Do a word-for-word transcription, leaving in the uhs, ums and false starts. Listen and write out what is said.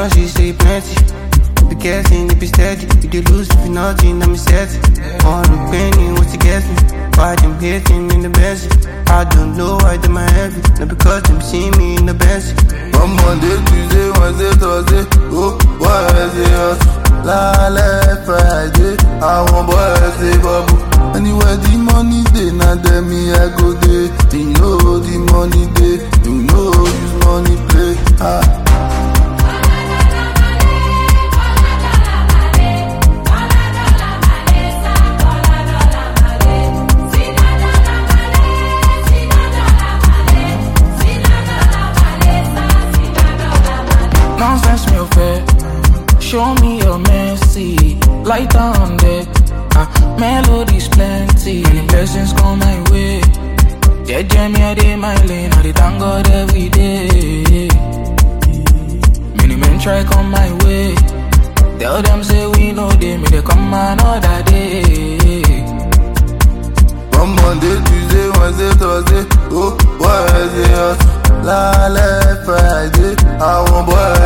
know she say plenty. Be guessing, it be steady. You dey lose if you nothing, I'm set. All the pain, what you get me? Why them hating in the best? I don't know why them are heavy. Not because them see me in the best. One Monday, Tuesday, Wednesday, Thursday. Oh, why is it hustle? La la Friday. I want boy say bubble. Anywhere the money day, now them me I go day. You know the money day. You know use money play. Ah. Nonsense me fair. Show me your mercy. Light on deck. Ah, melodies plenty. Many blessings come my way. Jeje me a day my lane. I dey thank God every day. Many men try come my way. Tell them say we know they me they come another day. One Monday, Tuesday, Wednesday, Thursday. Oh, why is it hustle? La la Friday. I want boy